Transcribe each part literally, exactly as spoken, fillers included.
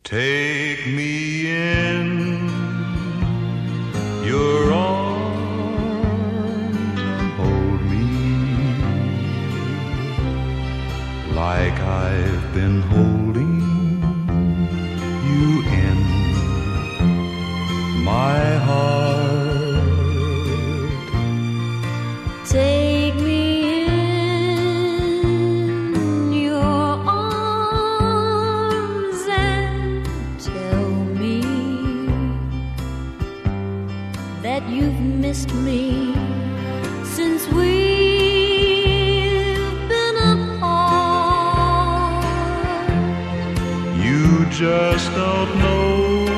Take me in your arms and hold me like I've been holding you in my heart. Take me in your arms and tell me that you've missed me since we've been apart. You just don't know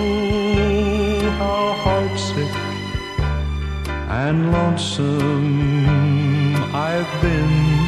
how heartsick and lonesome I've been